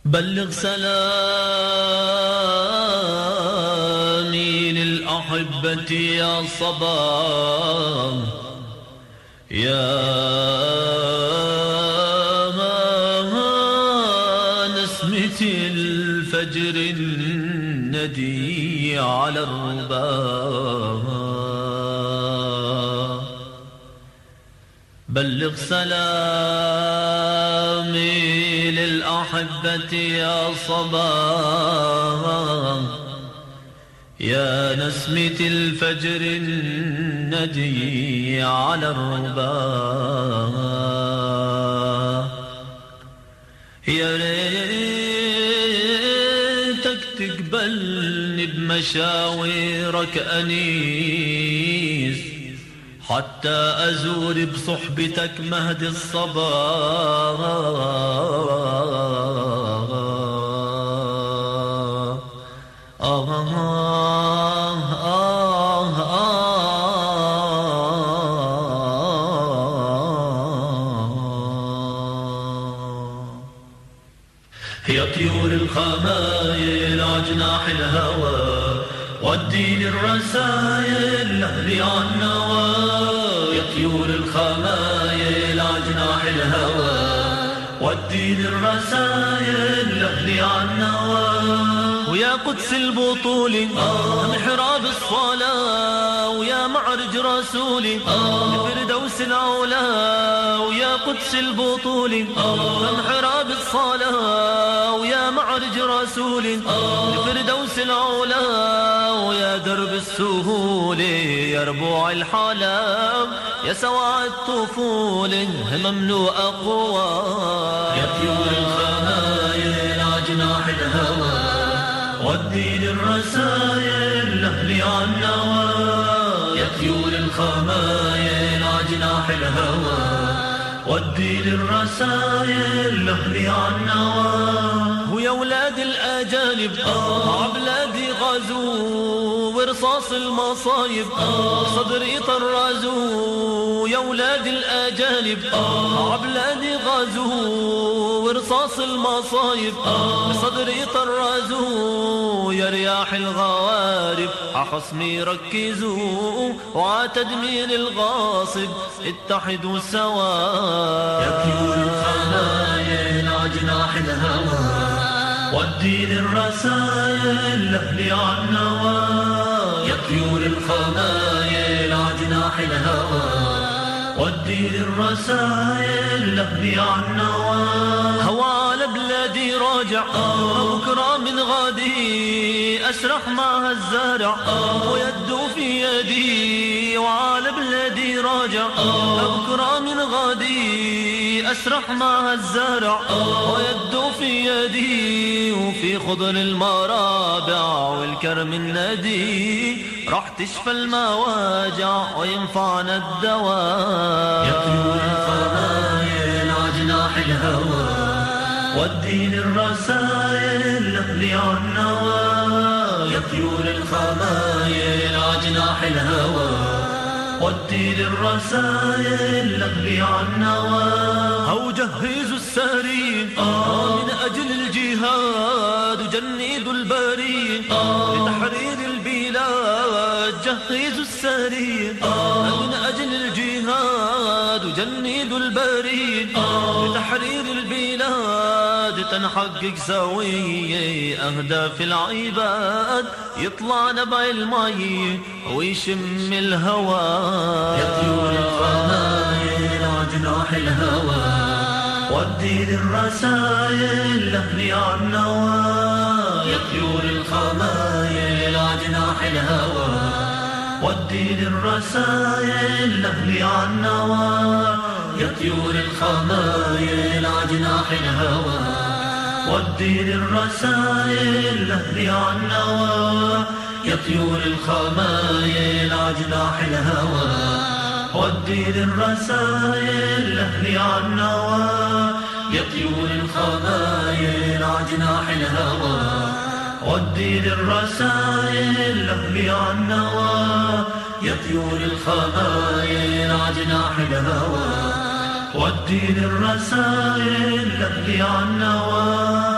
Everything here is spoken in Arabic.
بلغ سلامي للأحبة يا صبا، يا نسمة الفجر الندي على الربا. بلغ سلامي للأحبة يا صبا، يا نسمة الفجر الندي على الربا. يا ريتك تقبلني بمشاويرك أنيس، حتى أزور بصحبتك مهد الصبا. يا طيور الخمايل عجناح الهوى، وديني الرسايل لأهلي عالنوى. يا طيور الخمايل عجناح الهوى، وديني الرسايل لأهلي عالنوى. ويا قدس البطول محراب الصلاة، ويا معرج رسولي لفردوس العلا. ويا قدس البطول محراب الصلاة، ويا معرج رسولي لفردوس العلا. ويا درب السهولة يا ربوع الحلا، يا سواع الطفولة مملوء قوى. يا طيور الخمايل عجناح الهوى، وديني الرسايل لأهلي عالنوى. يا طيور الخمايل عجناح الهوى، وديني الرسايل لأهلي عالنوى. ويا ولاد الأجانب عبلادي غزو، ورصاص المصايب صدري طرزوا. يا ولاد الأجانب عبلادي غزو، ورصاص المصايب صدري طرزوا. يا رياح الغوارب عخصمي ركزوا، وعتدمير الغاصب اتحدوا سوا. يا طيور الخمايل عجناح الهوى، وديني الرسايل لأهلي عالنوى. يا طيور الخمايل عجناح الهوى، وديني الرسايل لأهلي عالنوى. هوى على بلادي راجع بكرة من غادي، أسرح مع الزارع ويده في يدي. وعلى بلادي راجع بكرة من غادي، أسرح مع الزارع ويده في يدي. وفي خضر المرابع والكرم الندي، راح تشفى المواجع وينفعنا الدواء. يا طيور الخمايل عجناح الهوى، وديني الرسايل لأهلي عالنوى. يا طيور الخمايل عجناح الهوى، وديني الرسايل لأهلي عالنوى. هو جهزوا السارين من أجل الجهاد، وجندوا البارين لتحرير البلاد. جهزوا السارين من أجل الجهاد، وجندوا البارين لتحرير البلاد. تنحقق سوية أهداف العباد، يطلع نبع المي ويشم الهوى. يا طيور الخمايل عجناح الهوى، وديني الرسايل لأهلي عالنوى. يا طيور الخمايل عجناح الهوى، وديني الرسايل لأهلي عالنوى. يا طيور الخمايل عجناح الهوى، وديني الرسايل لأهلي عالنوى. يا طيور الخمايل عجناح الهوى، وديني الرسايل لأهلي عالنوى. يا طيور الخمايل عجناح الهوى، وديني الرسايل لأهلي عالنوى. يا طيور الخمايل عجناح الهوى، وديني الرسايل لأهلي عالنوى.